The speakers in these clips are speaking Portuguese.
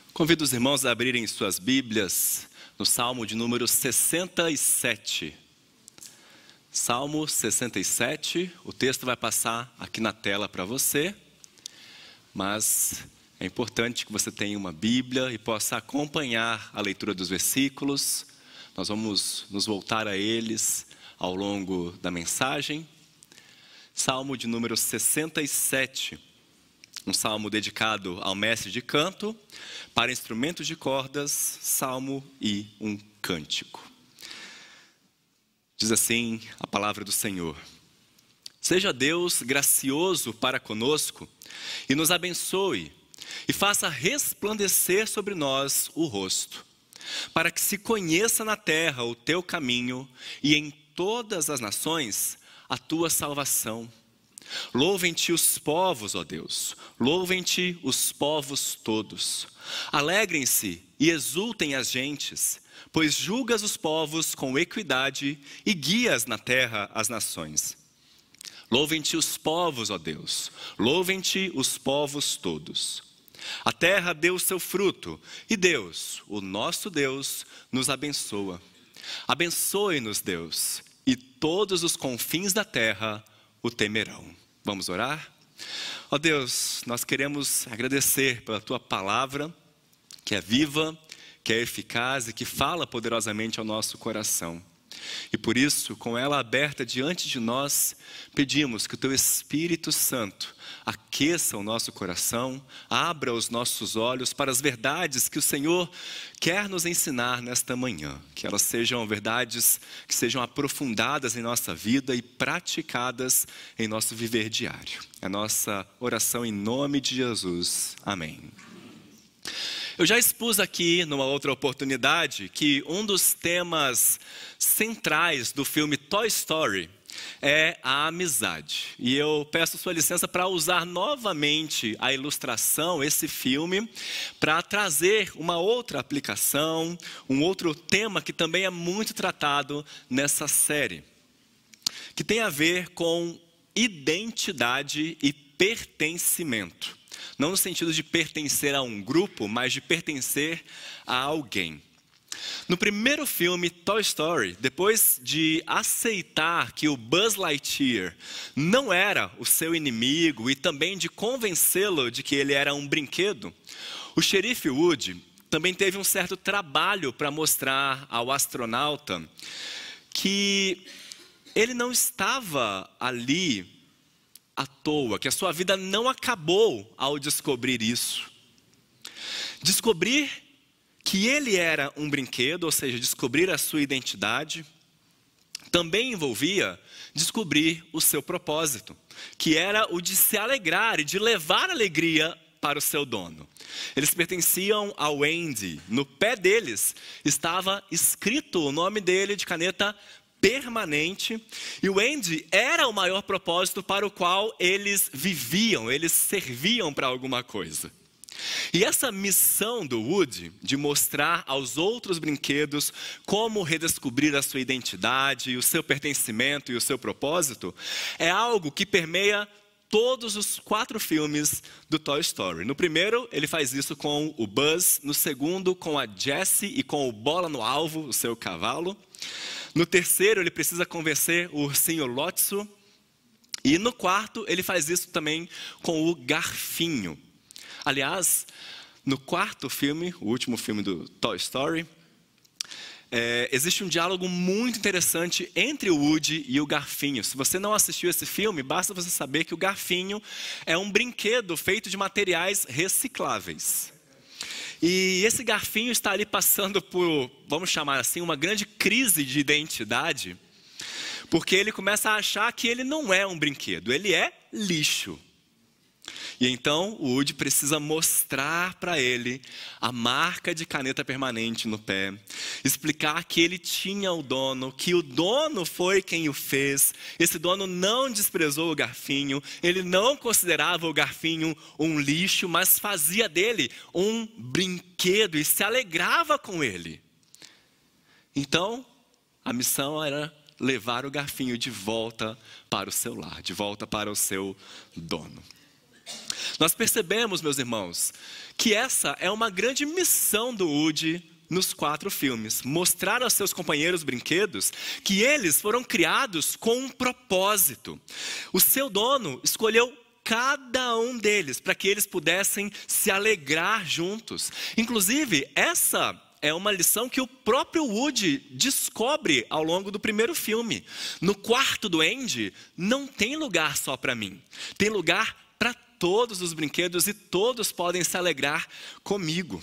Convido os irmãos a abrirem suas Bíblias no Salmo de número 67. Salmo 67, o texto vai passar aqui na tela para você, mas é importante que você tenha uma Bíblia e possa acompanhar a leitura dos versículos. Nós vamos nos voltar a eles ao longo da mensagem. Salmo de número 67. Um salmo dedicado ao mestre de canto, para instrumentos de cordas, salmo e um cântico. Diz assim a palavra do Senhor: Seja Deus gracioso para conosco e nos abençoe, e faça resplandecer sobre nós o rosto, para que se conheça na terra o teu caminho e em todas as nações a tua salvação. Louvem-te os povos, ó Deus, louvem-te os povos todos. Alegrem-se e exultem as gentes, pois julgas os povos com equidade e guias na terra as nações. Louvem-te os povos, ó Deus, louvem-te os povos todos. A terra deu o seu fruto e Deus, o nosso Deus, nos abençoa. Abençoe-nos, Deus, e todos os confins da terra o temerão. Vamos orar? Ó Deus, nós queremos agradecer pela Tua palavra, que é viva, que é eficaz e que fala poderosamente ao nosso coração. E por isso, com ela aberta diante de nós, pedimos que o Teu Espírito Santo aqueça o nosso coração, abra os nossos olhos para as verdades que o Senhor quer nos ensinar nesta manhã. Que elas sejam verdades que sejam aprofundadas em nossa vida e praticadas em nosso viver diário. É a nossa oração em nome de Jesus. Amém. Eu já expus aqui, numa outra oportunidade, que um dos temas centrais do filme Toy Story é a amizade. E eu peço sua licença para usar novamente a ilustração, esse filme, para trazer uma outra aplicação, um outro tema que também é muito tratado nessa série, que tem a ver com identidade e pertencimento. Não no sentido de pertencer a um grupo, mas de pertencer a alguém. No primeiro filme, Toy Story, depois de aceitar que o Buzz Lightyear não era o seu inimigo e também de convencê-lo de que ele era um brinquedo, o xerife Woody também teve um certo trabalho para mostrar ao astronauta que ele não estava ali à toa, que a sua vida não acabou ao descobrir isso. Descobrir que ele era um brinquedo, ou seja, descobrir a sua identidade, também envolvia descobrir o seu propósito, que era o de se alegrar e de levar alegria para o seu dono. Eles pertenciam ao Andy. No pé deles estava escrito o nome dele de caneta permanente, e o Andy era o maior propósito para o qual eles viviam, eles serviam para alguma coisa. E essa missão do Woody, de mostrar aos outros brinquedos como redescobrir a sua identidade, o seu pertencimento e o seu propósito, é algo que permeia todos os 4 filmes do Toy Story. No primeiro, ele faz isso com o Buzz. No segundo, com a Jessie e com o Bola no Alvo, o seu cavalo. No terceiro, ele precisa convencer o ursinho Lotso. E no quarto, ele faz isso também com o Garfinho. Aliás, no quarto filme, o último filme do Toy Story, existe um diálogo muito interessante entre o Woody e o Garfinho. Se você não assistiu esse filme, basta você saber que o Garfinho é um brinquedo feito de materiais recicláveis. E esse Garfinho está ali passando por, vamos chamar assim, uma grande crise de identidade, porque ele começa a achar que ele não é um brinquedo, ele é lixo. E então o Woody precisa mostrar para ele a marca de caneta permanente no pé, explicar que ele tinha o dono, que o dono foi quem o fez. Esse dono não desprezou o Garfinho, ele não considerava o Garfinho um lixo, mas fazia dele um brinquedo e se alegrava com ele. Então, a missão era levar o Garfinho de volta para o seu lar, de volta para o seu dono. Nós percebemos, meus irmãos, que essa é uma grande missão do Woody nos 4 filmes. Mostrar aos seus companheiros brinquedos que eles foram criados com um propósito. O seu dono escolheu cada um deles para que eles pudessem se alegrar juntos. Inclusive, essa é uma lição que o próprio Woody descobre ao longo do primeiro filme. No quarto do Andy, não tem lugar só para mim. Tem lugar para todos os brinquedos e todos podem se alegrar comigo.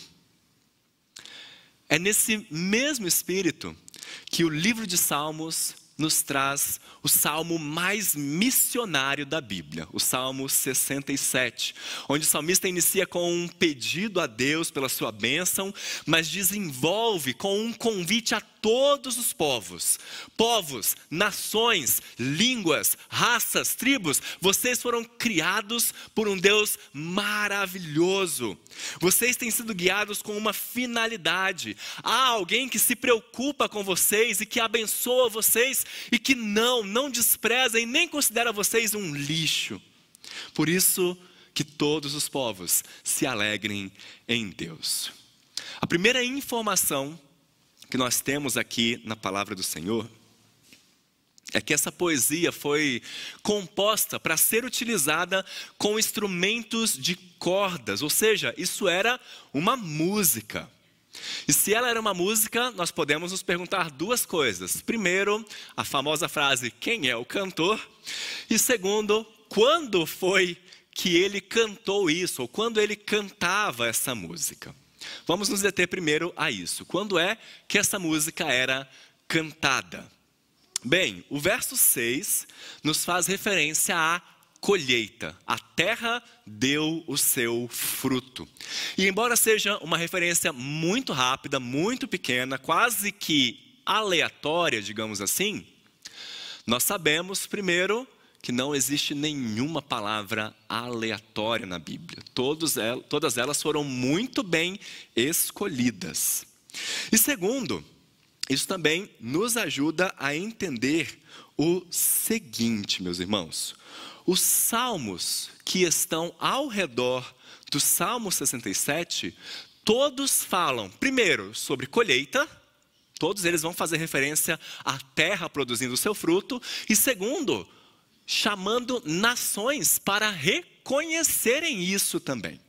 É nesse mesmo espírito que o livro de Salmos nos traz o salmo mais missionário da Bíblia, o Salmo 67, onde o salmista inicia com um pedido a Deus pela sua bênção, mas desenvolve com um convite a todos os povos, nações, línguas, raças, tribos. Vocês foram criados por um Deus maravilhoso. Vocês têm sido guiados com uma finalidade. Há alguém que se preocupa com vocês e que abençoa vocês e que não despreza e nem considera vocês um lixo. Por isso que todos os povos se alegrem em Deus. A primeira informação que nós temos aqui na palavra do Senhor é que essa poesia foi composta para ser utilizada com instrumentos de cordas, ou seja, isso era uma música. E se ela era uma música, nós podemos nos perguntar 2 coisas. Primeiro, a famosa frase, quem é o cantor? E segundo, quando foi que ele cantou isso, ou quando ele cantava essa música? Vamos nos deter primeiro a isso. Quando é que essa música era cantada? Bem, o verso 6 nos faz referência à colheita. A terra deu o seu fruto. E embora seja uma referência muito rápida, muito pequena, quase que aleatória, digamos assim, nós sabemos, primeiro, que não existe nenhuma palavra aleatória na Bíblia. Todas elas foram muito bem escolhidas. E segundo, isso também nos ajuda a entender o seguinte, meus irmãos. Os salmos que estão ao redor do Salmo 67, todos falam, primeiro, sobre colheita. Todos eles vão fazer referência à terra produzindo o seu fruto. E segundo, chamando nações para reconhecerem isso também.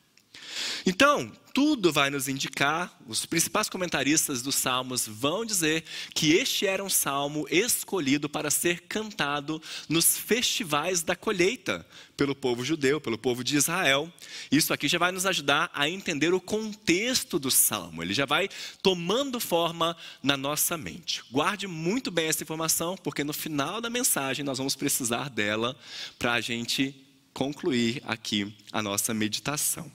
Então, tudo vai nos indicar, os principais comentaristas dos salmos vão dizer que este era um salmo escolhido para ser cantado nos festivais da colheita pelo povo judeu, pelo povo de Israel. Isso aqui já vai nos ajudar a entender o contexto do salmo, ele já vai tomando forma na nossa mente. Guarde muito bem essa informação, porque no final da mensagem nós vamos precisar dela para a gente concluir aqui a nossa meditação.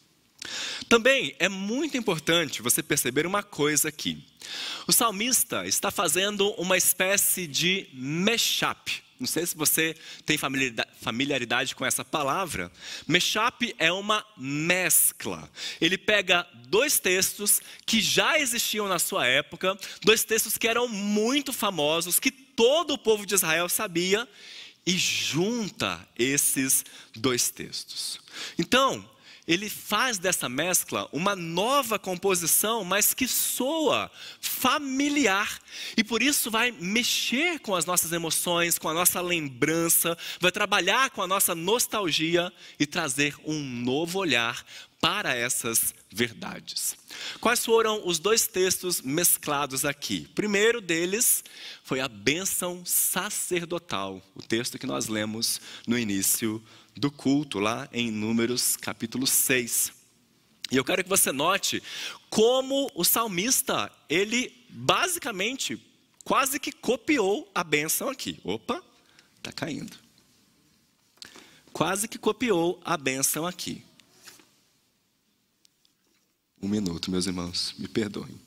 Também é muito importante você perceber uma coisa aqui. O salmista está fazendo uma espécie de mashup. Não sei se você tem familiaridade com essa palavra. Mashup é uma mescla. Ele pega 2 textos que já existiam na sua época, 2 textos que eram muito famosos, que todo o povo de Israel sabia, e junta esses 2 textos. Então, ele faz dessa mescla uma nova composição, mas que soa familiar. E por isso vai mexer com as nossas emoções, com a nossa lembrança, vai trabalhar com a nossa nostalgia e trazer um novo olhar para essas verdades. Quais foram os 2 textos mesclados aqui? O primeiro deles foi a bênção sacerdotal, o texto que nós lemos no início do culto, lá em Números capítulo 6. E eu quero que você note como o salmista, ele basicamente quase que copiou a bênção aqui. Opa, está caindo. Quase que copiou a bênção aqui. 1 minuto, meus irmãos, me perdoem.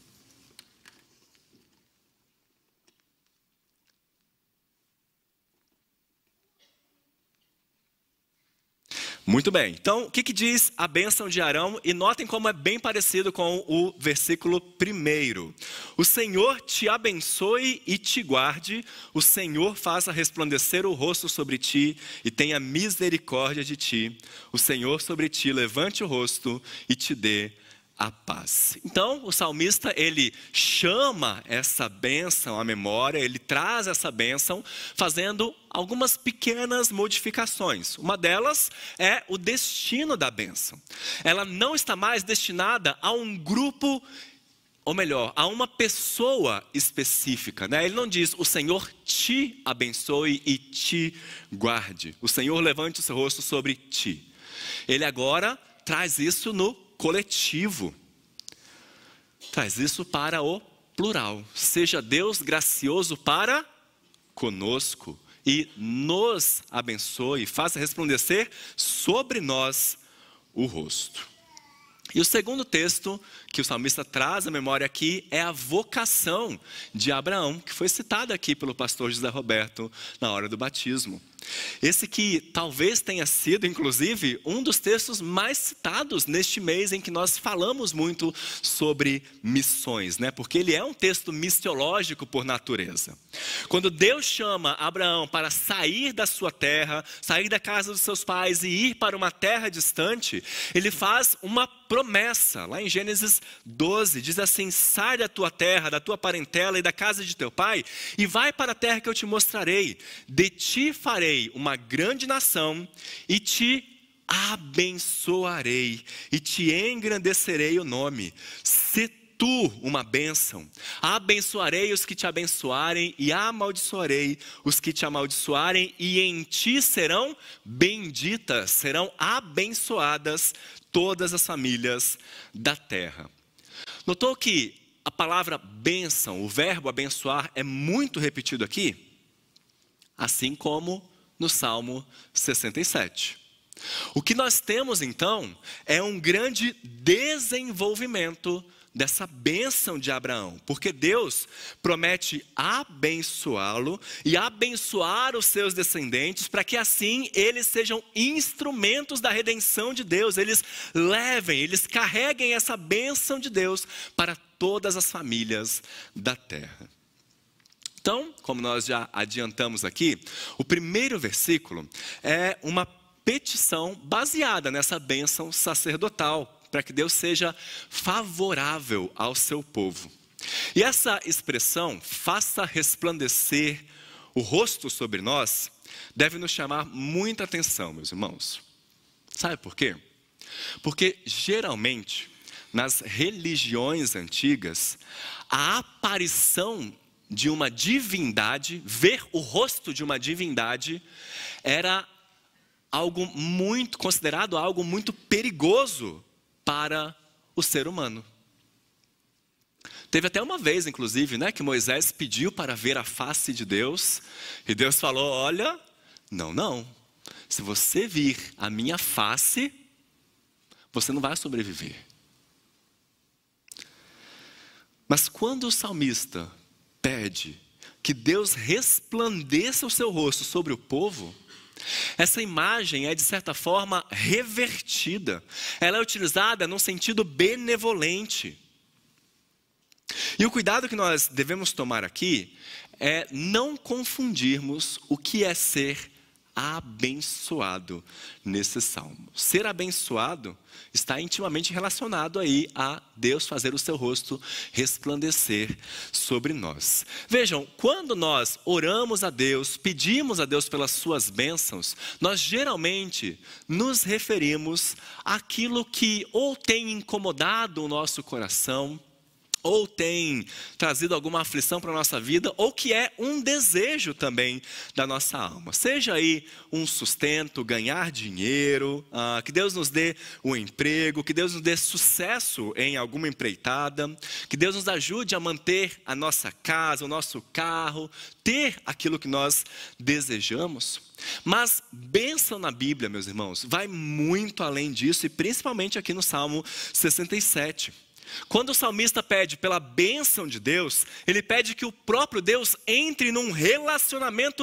Muito bem, então o que diz a bênção de Arão? E notem como é bem parecido com o versículo 1. O Senhor te abençoe e te guarde, o Senhor faça resplandecer o rosto sobre ti e tenha misericórdia de ti. O Senhor sobre ti levante o rosto e te dê a paz. Então, o salmista, ele chama essa bênção à memória, ele traz essa bênção, fazendo algumas pequenas modificações. Uma delas é o destino da bênção. Ela não está mais destinada a um grupo, ou melhor, a uma pessoa específica, né? Ele não diz, o Senhor te abençoe e te guarde. O Senhor levante o seu rosto sobre ti. Ele agora traz isso no coletivo. Traz isso para o plural. Seja Deus gracioso para conosco e nos abençoe, faça resplandecer sobre nós o rosto. E o segundo texto que o salmista traz à memória aqui é a vocação de Abraão, que foi citada aqui pelo pastor José Roberto na hora do batismo. Esse que talvez tenha sido, inclusive, um dos textos mais citados neste mês em que nós falamos muito sobre missões, né? Porque ele é um texto missiológico por natureza. Quando Deus chama Abraão para sair da sua terra, sair da casa dos seus pais e ir para uma terra distante, ele faz uma promessa. Lá em Gênesis 12, diz assim, sai da tua terra, da tua parentela e da casa de teu pai e vai para a terra que eu te mostrarei. De ti farei uma grande nação e te abençoarei e te engrandecerei o nome. Se tu uma bênção, abençoarei os que te abençoarem e amaldiçoarei os que te amaldiçoarem e em ti serão benditas, serão abençoadas todas as famílias da terra. Notou que a palavra bênção, o verbo abençoar é muito repetido aqui? Assim como no Salmo 67. O que nós temos então é um grande desenvolvimento dessa bênção de Abraão, porque Deus promete abençoá-lo e abençoar os seus descendentes para que assim eles sejam instrumentos da redenção de Deus, eles levem, eles carreguem essa bênção de Deus para todas as famílias da terra. Então, como nós já adiantamos aqui, o primeiro versículo é uma petição baseada nessa bênção sacerdotal, para que Deus seja favorável ao seu povo. E essa expressão, faça resplandecer o rosto sobre nós, deve nos chamar muita atenção, meus irmãos. Sabe por quê? Porque geralmente, nas religiões antigas, a aparição de uma divindade, ver o rosto de uma divindade, era considerado algo muito perigoso para o ser humano. Teve até uma vez, inclusive, né, que Moisés pediu para ver a face de Deus, e Deus falou, olha, não, se você vir a minha face, você não vai sobreviver. Mas quando o salmista pede que Deus resplandeça o seu rosto sobre o povo, essa imagem é de certa forma revertida, ela é utilizada num sentido benevolente. E o cuidado que nós devemos tomar aqui é não confundirmos o que é ser abençoado nesse salmo. Ser abençoado está intimamente relacionado aí a Deus fazer o seu rosto resplandecer sobre nós. Vejam, quando nós oramos a Deus, pedimos a Deus pelas suas bênçãos, nós geralmente nos referimos àquilo que ou tem incomodado o nosso coração, ou tem trazido alguma aflição para a nossa vida, ou que é um desejo também da nossa alma. Seja aí um sustento, ganhar dinheiro, que Deus nos dê um emprego, que Deus nos dê sucesso em alguma empreitada, que Deus nos ajude a manter a nossa casa, o nosso carro, ter aquilo que nós desejamos. Mas bênção na Bíblia, meus irmãos, vai muito além disso, e principalmente aqui no Salmo 67. Quando o salmista pede pela bênção de Deus, ele pede que o próprio Deus entre num relacionamento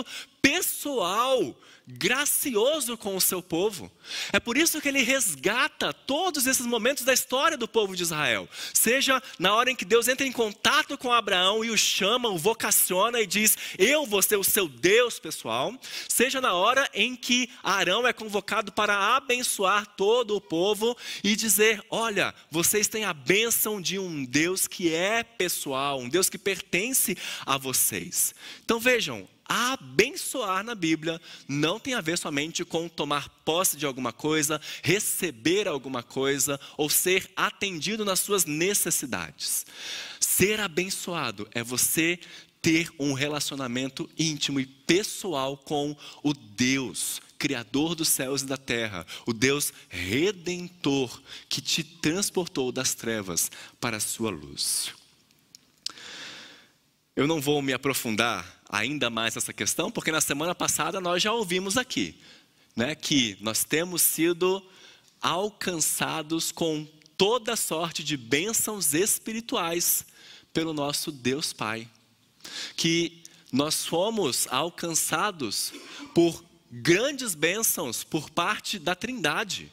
pessoal, gracioso com o seu povo. É por isso que ele resgata todos esses momentos da história do povo de Israel. Seja na hora em que Deus entra em contato com Abraão e o chama, o vocaciona e diz: eu vou ser o seu Deus pessoal. Seja na hora em que Arão é convocado para abençoar todo o povo e dizer: olha, vocês têm a bênção de um Deus que é pessoal, um Deus que pertence a vocês. Então vejam, abençoar na Bíblia não tem a ver somente com tomar posse de alguma coisa, receber alguma coisa ou ser atendido nas suas necessidades. Ser abençoado é você ter um relacionamento íntimo e pessoal com o Deus, Criador dos céus e da terra, o Deus Redentor que te transportou das trevas para a sua luz. Eu não vou me aprofundar ainda mais nessa questão, porque na semana passada nós já ouvimos aqui, né, que nós temos sido alcançados com toda sorte de bênçãos espirituais pelo nosso Deus Pai. Que nós fomos alcançados por grandes bênçãos por parte da Trindade.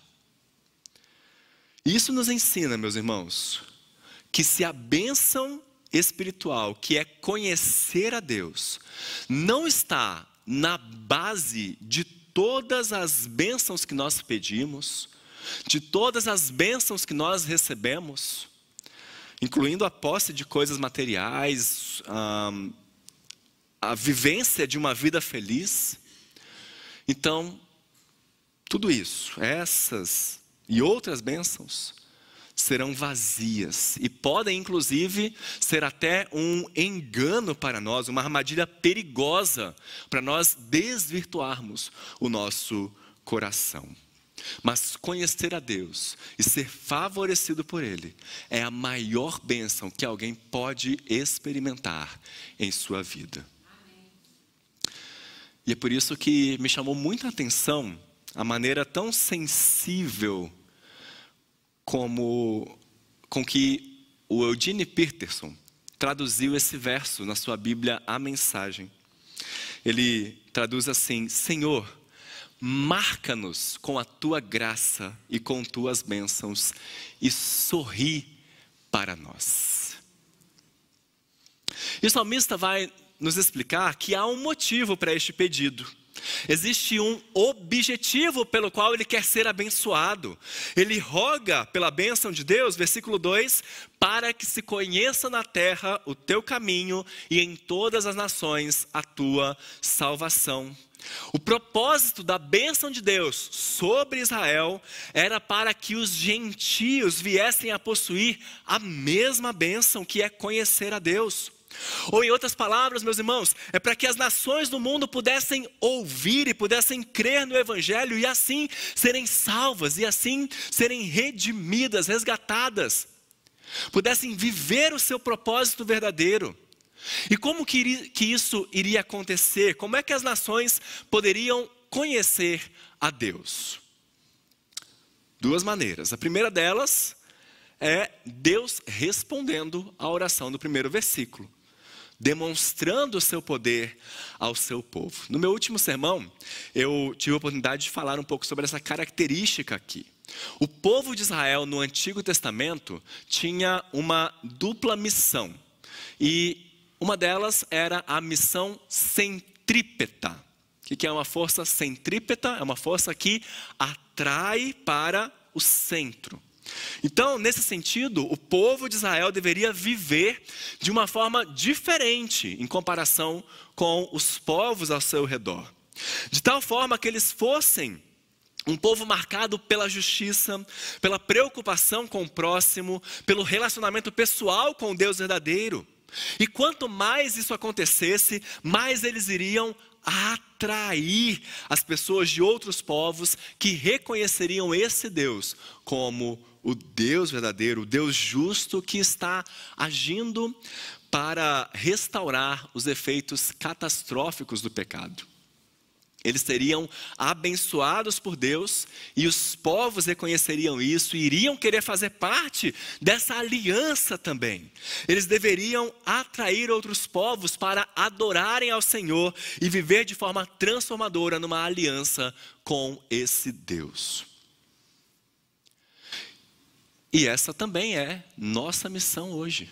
Isso nos ensina, meus irmãos, que se a bênção espiritual, que é conhecer a Deus, não está na base de todas as bênçãos que nós pedimos, de todas as bênçãos que nós recebemos, incluindo a posse de coisas materiais, a vivência de uma vida feliz. Então, tudo isso, essas e outras bênçãos, serão vazias e podem inclusive ser até um engano para nós, uma armadilha perigosa para nós desvirtuarmos o nosso coração. Mas conhecer a Deus e ser favorecido por Ele é a maior bênção que alguém pode experimentar em sua vida. E é por isso que me chamou muita atenção a maneira tão sensível com que o Eugene Peterson traduziu esse verso na sua Bíblia, A Mensagem. Ele traduz assim: Senhor, marca-nos com a tua graça e com tuas bênçãos e sorri para nós. E o salmista vai nos explicar que há um motivo para este pedido. Existe um objetivo pelo qual ele quer ser abençoado. Ele roga pela bênção de Deus, versículo 2, para que se conheça na terra o teu caminho e em todas as nações a tua salvação. O propósito da bênção de Deus sobre Israel era para que os gentios viessem a possuir a mesma bênção, que é conhecer a Deus. Ou em outras palavras, meus irmãos, é para que as nações do mundo pudessem ouvir e pudessem crer no Evangelho e assim serem salvas, e assim serem redimidas, resgatadas, pudessem viver o seu propósito verdadeiro. E como que isso iria acontecer? Como é que as nações poderiam conhecer a Deus? Duas maneiras. A primeira delas é Deus respondendo à oração do primeiro versículo, demonstrando o seu poder ao seu povo. No meu último sermão, eu tive a oportunidade de falar um pouco sobre essa característica aqui. O povo de Israel no Antigo Testamento tinha uma dupla missão. E uma delas era a missão centrípeta. O que é uma força centrípeta? É uma força que atrai para o centro. Então, nesse sentido, o povo de Israel deveria viver de uma forma diferente em comparação com os povos ao seu redor. De tal forma que eles fossem um povo marcado pela justiça, pela preocupação com o próximo, pelo relacionamento pessoal com o Deus verdadeiro. E quanto mais isso acontecesse, mais eles iriam atrair as pessoas de outros povos que reconheceriam esse Deus como o Deus verdadeiro, o Deus justo que está agindo para restaurar os efeitos catastróficos do pecado. Eles seriam abençoados por Deus e os povos reconheceriam isso e iriam querer fazer parte dessa aliança também. Eles deveriam atrair outros povos para adorarem ao Senhor e viver de forma transformadora numa aliança com esse Deus. E essa também é nossa missão hoje.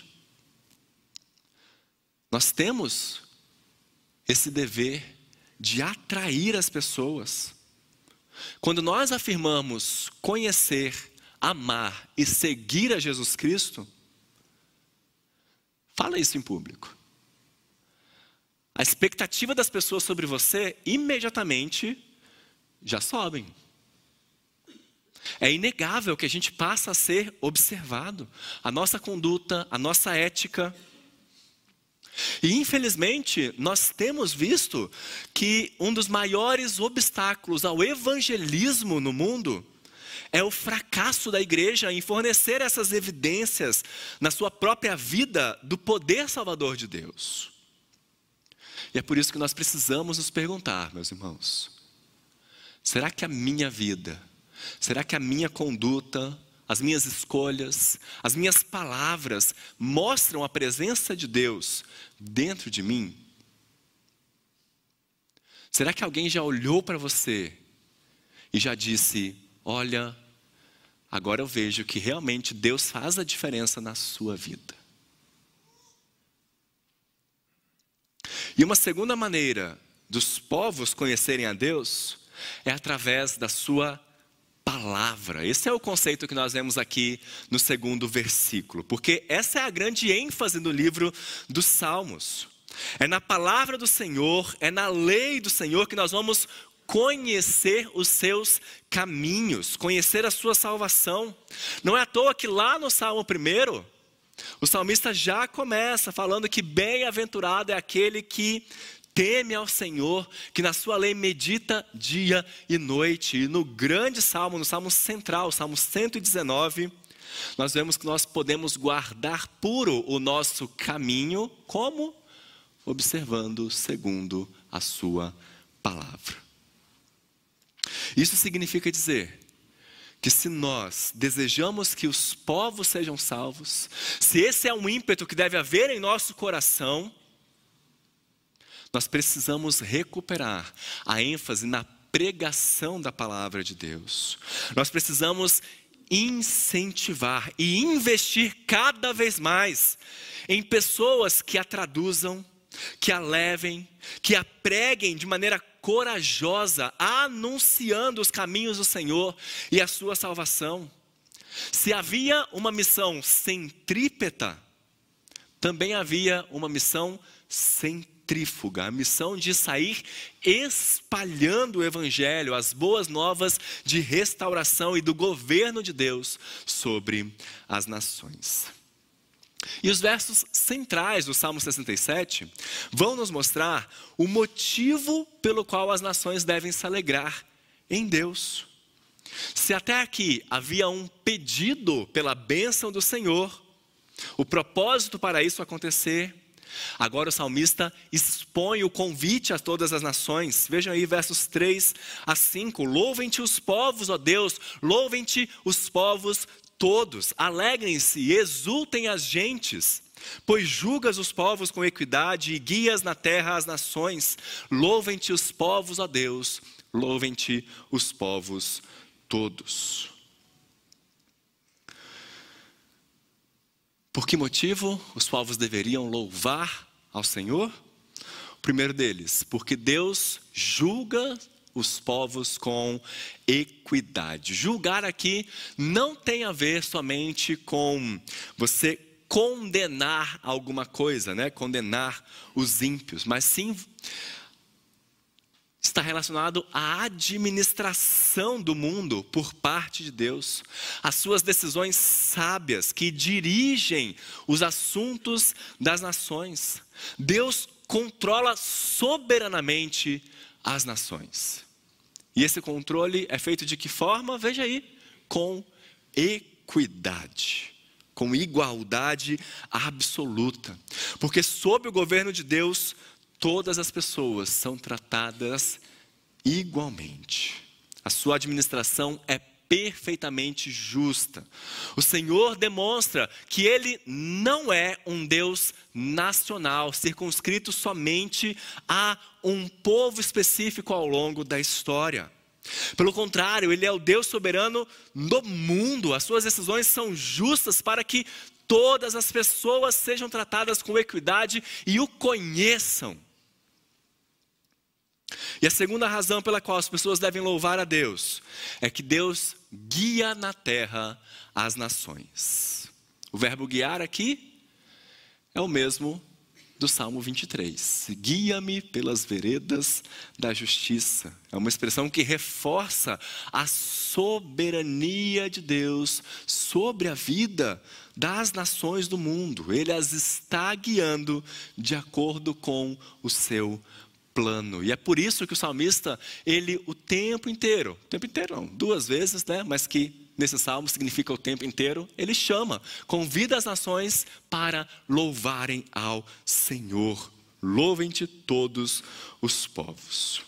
Nós temos esse dever de atrair as pessoas. Quando nós afirmamos conhecer, amar e seguir a Jesus Cristo, fala isso em público. A expectativa das pessoas sobre você imediatamente já sobem. É inegável que a gente passa a ser observado. A nossa conduta, a nossa ética. E infelizmente, nós temos visto que um dos maiores obstáculos ao evangelismo no mundo é o fracasso da igreja em fornecer essas evidências na sua própria vida do poder salvador de Deus. E é por isso que nós precisamos nos perguntar, meus irmãos, será que a minha vida, será que a minha conduta, as minhas escolhas, as minhas palavras mostram a presença de Deus dentro de mim? Será que alguém já olhou para você e já disse, olha, agora eu vejo que realmente Deus faz a diferença na sua vida? E uma segunda maneira dos povos conhecerem a Deus é através da sua palavra. Esse é o conceito que nós vemos aqui no segundo versículo, porque essa é a grande ênfase do livro dos Salmos. É na palavra do Senhor, é na lei do Senhor que nós vamos conhecer os seus caminhos, conhecer a sua salvação. Não é à toa que lá no Salmo 1, o salmista já começa falando que bem-aventurado é aquele que teme ao Senhor, que na sua lei medita dia e noite. E no grande salmo, no salmo central, o salmo 119, nós vemos que nós podemos guardar puro o nosso caminho, como? Observando segundo a sua palavra. Isso significa dizer que se nós desejamos que os povos sejam salvos, se esse é um ímpeto que deve haver em nosso coração, nós precisamos recuperar a ênfase na pregação da palavra de Deus. Nós precisamos incentivar e investir cada vez mais em pessoas que a traduzam, que a levem, que a preguem de maneira corajosa, anunciando os caminhos do Senhor e a sua salvação. Se havia uma missão centrípeta, também havia uma missão centrífuga, a missão de sair espalhando o evangelho, as boas novas de restauração e do governo de Deus sobre as nações. E os versos centrais do Salmo 67 vão nos mostrar o motivo pelo qual as nações devem se alegrar em Deus. Se até aqui havia um pedido pela bênção do Senhor, o propósito para isso acontecer, agora o salmista expõe o convite a todas as nações. Vejam aí versos 3 a 5. Louvem-te os povos, ó Deus, louvem-te os povos todos. Alegrem-se e exultem as gentes, pois julgas os povos com equidade e guias na terra as nações. Louvem-te os povos, ó Deus, louvem-te os povos todos. Por que motivo os povos deveriam louvar ao Senhor? O primeiro deles, porque Deus julga os povos com equidade. Julgar aqui não tem a ver somente com você condenar alguma coisa, né? Condenar os ímpios, mas sim está relacionado à administração do mundo por parte de Deus, as suas decisões sábias que dirigem os assuntos das nações. Deus controla soberanamente as nações. E esse controle é feito de que forma? Veja aí, com equidade, com igualdade absoluta. Porque sob o governo de Deus, todas as pessoas são tratadas igualmente. A sua administração é perfeitamente justa. O Senhor demonstra que Ele não é um Deus nacional, circunscrito somente a um povo específico ao longo da história. Pelo contrário, Ele é o Deus soberano no mundo. As suas decisões são justas para que todas as pessoas sejam tratadas com equidade e o conheçam. E a segunda razão pela qual as pessoas devem louvar a Deus é que Deus guia na terra as nações. O verbo guiar aqui é o mesmo do Salmo 23. Guia-me pelas veredas da justiça. É uma expressão que reforça a soberania de Deus sobre a vida das nações do mundo. Ele as está guiando de acordo com o seu plano. E é por isso que o salmista, ele o tempo inteiro não, 2 vezes, né? Mas que nesse salmo significa o tempo inteiro, ele convida as nações para louvarem ao Senhor. Louvem-te todos os povos.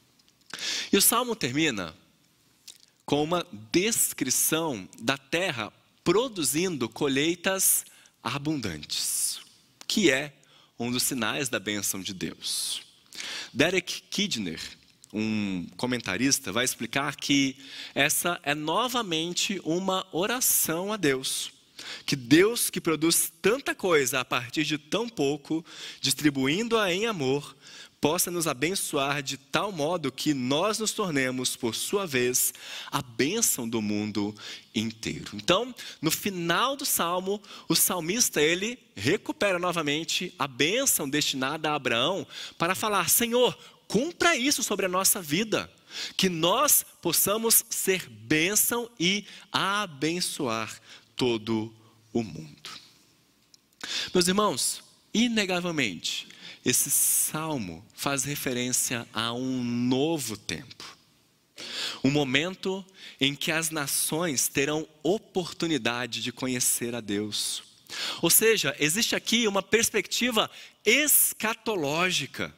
E o salmo termina com uma descrição da terra produzindo colheitas abundantes, que é um dos sinais da bênção de Deus. Derek Kidner, um comentarista, vai explicar que essa é novamente uma oração a Deus. Que Deus, que produz tanta coisa a partir de tão pouco, distribuindo-a em amor, possa nos abençoar de tal modo que nós nos tornemos, por sua vez, a bênção do mundo inteiro. Então, no final do salmo, o salmista, ele recupera novamente a bênção destinada a Abraão para falar: Senhor, cumpra isso sobre a nossa vida, que nós possamos ser bênção e abençoar todo o mundo. Meus irmãos, inegavelmente, esse salmo faz referência a um novo tempo. Um momento em que as nações terão oportunidade de conhecer a Deus. Ou seja, existe aqui uma perspectiva escatológica.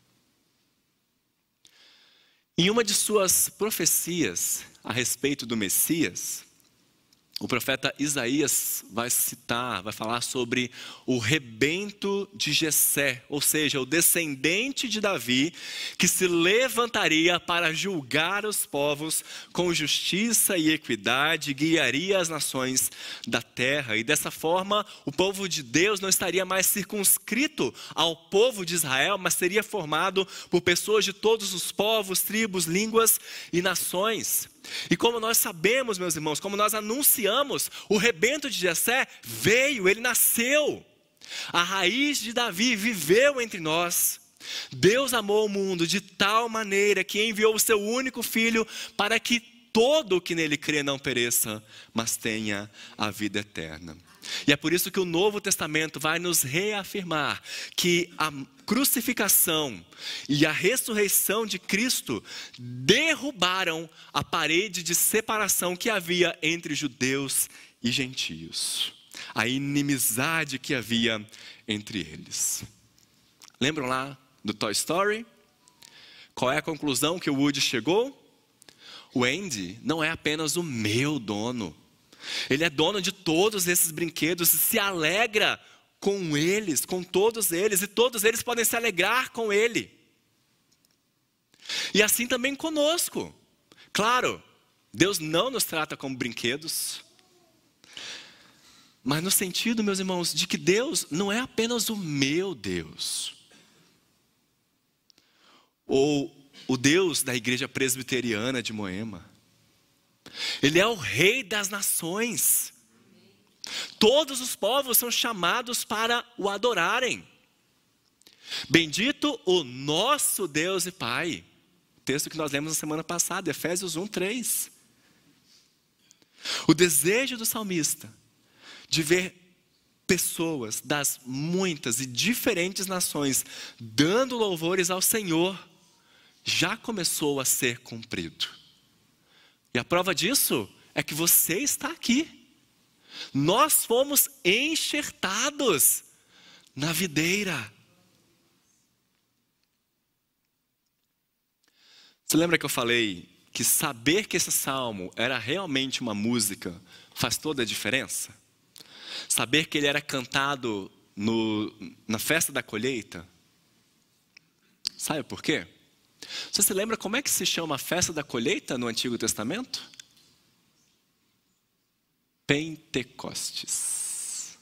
Em uma de suas profecias a respeito do Messias, o profeta Isaías vai falar sobre o rebento de Jessé, ou seja, o descendente de Davi, que se levantaria para julgar os povos com justiça e equidade, guiaria as nações da terra. E dessa forma, o povo de Deus não estaria mais circunscrito ao povo de Israel, mas seria formado por pessoas de todos os povos, tribos, línguas e nações. E como nós sabemos, meus irmãos, como nós anunciamos, o rebento de Jessé veio, ele nasceu. A raiz de Davi viveu entre nós. Deus amou o mundo de tal maneira que enviou o seu único filho para que todo o que nele crê não pereça, mas tenha a vida eterna. E é por isso que o Novo Testamento vai nos reafirmar que a crucificação e a ressurreição de Cristo derrubaram a parede de separação que havia entre judeus e gentios. A inimizade que havia entre eles. Lembram lá do Toy Story? Qual é a conclusão que o Woody chegou? O Andy não é apenas o meu dono. Ele é dono de todos esses brinquedos e se alegra com eles, com todos eles, e todos eles podem se alegrar com ele. E assim também conosco. Claro, Deus não nos trata como brinquedos, mas no sentido, meus irmãos, de que Deus não é apenas o meu Deus, ou o Deus da Igreja Presbiteriana de Moema. Ele é o Rei das nações. Todos os povos são chamados para o adorarem. Bendito o nosso Deus e Pai. Texto que nós lemos na semana passada, Efésios 1:3. O desejo do salmista de ver pessoas das muitas e diferentes nações dando louvores ao Senhor já começou a ser cumprido. E a prova disso é que você está aqui. Nós fomos enxertados na videira. Você lembra que eu falei que saber que esse salmo era realmente uma música faz toda a diferença? Saber que ele era cantado na festa da colheita. Sabe por quê? Você se lembra como é que se chama a festa da colheita no Antigo Testamento? Pentecostes.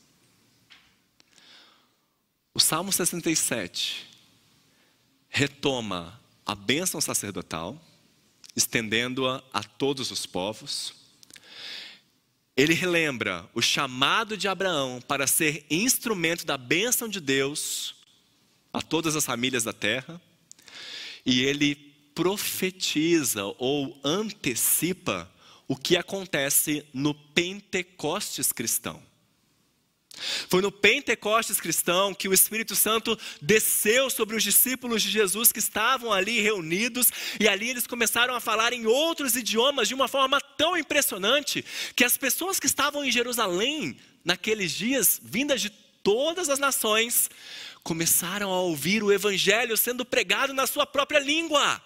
O Salmo 67 retoma a bênção sacerdotal, estendendo-a a todos os povos. Ele relembra o chamado de Abraão para ser instrumento da bênção de Deus a todas as famílias da terra. E ele profetiza ou antecipa o que acontece no Pentecostes cristão. Foi no Pentecostes cristão que o Espírito Santo desceu sobre os discípulos de Jesus que estavam ali reunidos, e ali eles começaram a falar em outros idiomas de uma forma tão impressionante, que as pessoas que estavam em Jerusalém naqueles dias, vindas de todas as nações, começaram a ouvir o Evangelho sendo pregado na sua própria língua.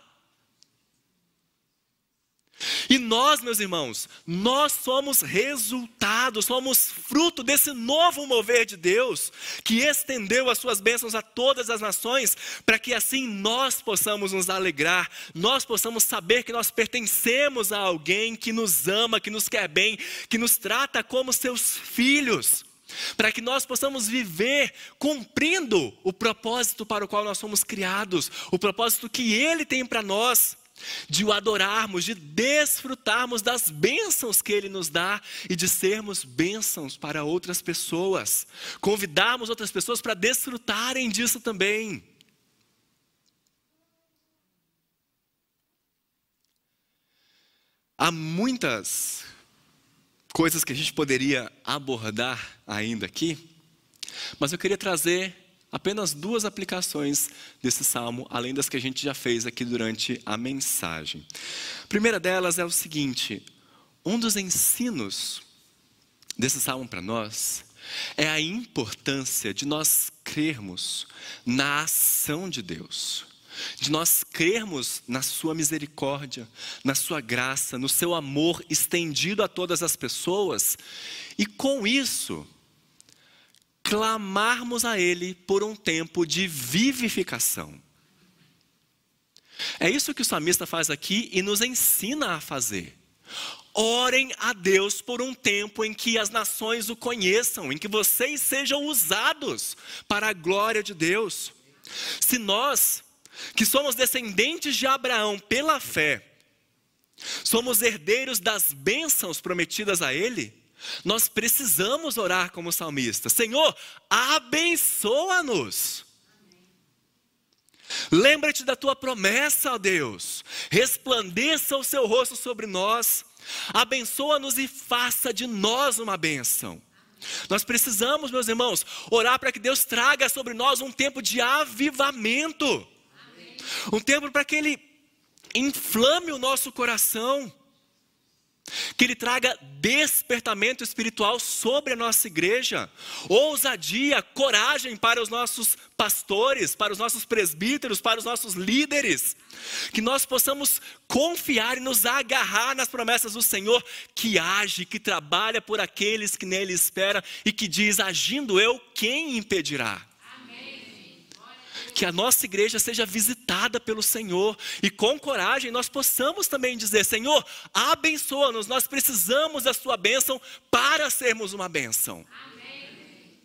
E nós, meus irmãos, nós somos resultado, somos fruto desse novo mover de Deus, que estendeu as suas bênçãos a todas as nações, para que assim nós possamos nos alegrar, nós possamos saber que nós pertencemos a alguém que nos ama, que nos quer bem, que nos trata como seus filhos, para que nós possamos viver cumprindo o propósito para o qual nós somos criados, o propósito que Ele tem para nós, de o adorarmos, de desfrutarmos das bênçãos que Ele nos dá e de sermos bênçãos para outras pessoas, convidarmos outras pessoas para desfrutarem disso também. Há muitas coisas que a gente poderia abordar ainda aqui, mas eu queria trazer apenas duas aplicações desse salmo, além das que a gente já fez aqui durante a mensagem. A primeira delas é o seguinte: um dos ensinos desse salmo para nós é a importância de nós crermos na ação de Deus, de nós crermos na sua misericórdia, na sua graça, no seu amor estendido a todas as pessoas, e com isso clamarmos a Ele por um tempo de vivificação. É isso que o salmista faz aqui e nos ensina a fazer. Orem a Deus por um tempo em que as nações o conheçam, em que vocês sejam usados para a glória de Deus. Se nós, que somos descendentes de Abraão pela fé, somos herdeiros das bênçãos prometidas a Ele, nós precisamos orar como salmista: Senhor, abençoa-nos. Lembra-te da tua promessa, ó Deus. Resplandeça o seu rosto sobre nós. Abençoa-nos e faça de nós uma bênção. Nós precisamos, meus irmãos, orar para que Deus traga sobre nós um tempo de avivamento. Um tempo para que Ele inflame o nosso coração, que Ele traga despertamento espiritual sobre a nossa igreja, ousadia, coragem para os nossos pastores, para os nossos presbíteros, para os nossos líderes, que nós possamos confiar e nos agarrar nas promessas do Senhor, que age, que trabalha por aqueles que nele esperam e que diz: agindo eu, quem impedirá? Que a nossa igreja seja visitada pelo Senhor e com coragem nós possamos também dizer: Senhor, abençoa-nos, nós precisamos da sua bênção para sermos uma bênção. Amém.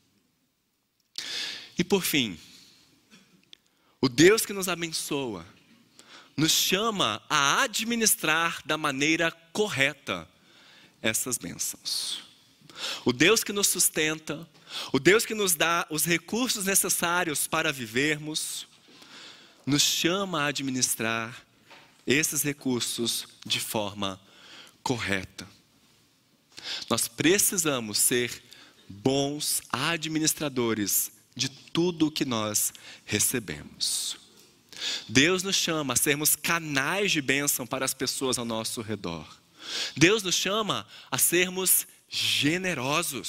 E por fim, o Deus que nos abençoa nos chama a administrar da maneira correta essas bênçãos. O Deus que nos sustenta, o Deus que nos dá os recursos necessários para vivermos, nos chama a administrar esses recursos de forma correta. Nós precisamos ser bons administradores de tudo o que nós recebemos. Deus nos chama a sermos canais de bênção para as pessoas ao nosso redor. Deus nos chama a sermos generosos.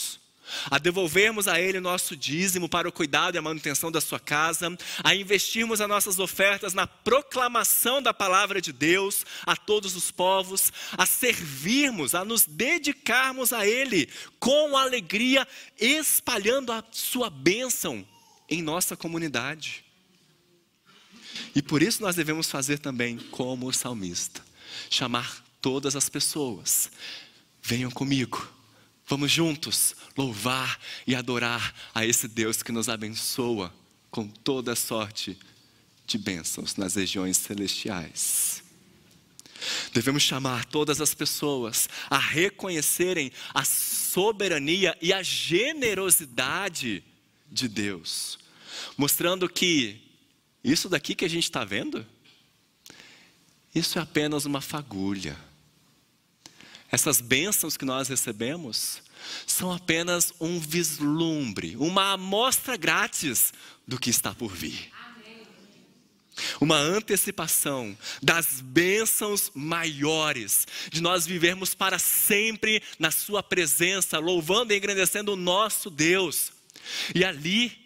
a devolvermos a Ele nosso dízimo para o cuidado e a manutenção da sua casa, a investirmos as nossas ofertas na proclamação da palavra de Deus a todos os povos, a servirmos, a nos dedicarmos a Ele com alegria, espalhando a sua bênção em nossa comunidade. E por isso nós devemos fazer também como o salmista, chamar todas as pessoas, venham comigo, vamos juntos louvar e adorar a esse Deus que nos abençoa com toda sorte de bênçãos nas regiões celestiais. Devemos chamar todas as pessoas a reconhecerem a soberania e a generosidade de Deus, mostrando que isso daqui que a gente está vendo, isso é apenas uma fagulha. Essas bênçãos que nós recebemos são apenas um vislumbre, uma amostra grátis do que está por vir. Uma antecipação das bênçãos maiores, de nós vivermos para sempre na sua presença, louvando e engrandecendo o nosso Deus. E ali,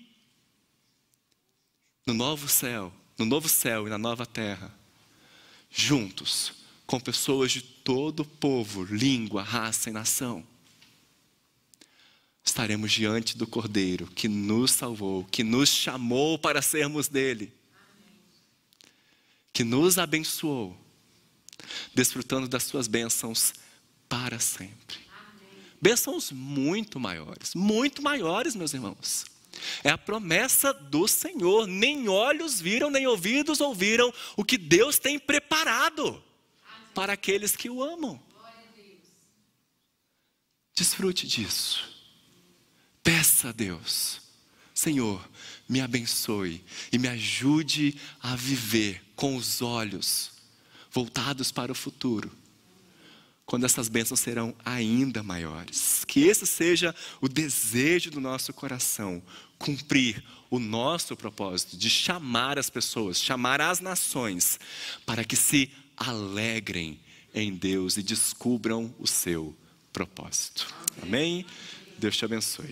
no novo céu e na nova terra, juntos, com pessoas de todo povo, língua, raça e nação, estaremos diante do Cordeiro que nos salvou, que nos chamou para sermos dele, que nos abençoou, desfrutando das suas bênçãos para sempre. Bênçãos muito maiores, meus irmãos. É a promessa do Senhor. Nem olhos viram, nem ouvidos ouviram o que Deus tem preparado para aqueles que o amam. Desfrute disso. Peça a Deus: Senhor, me abençoe e me ajude a viver com os olhos voltados para o futuro, quando essas bênçãos serão ainda maiores. Que esse seja o desejo do nosso coração, cumprir o nosso propósito de chamar as pessoas, chamar as nações, para que se alegrem em Deus e descubram o seu propósito. Amém? Deus te abençoe.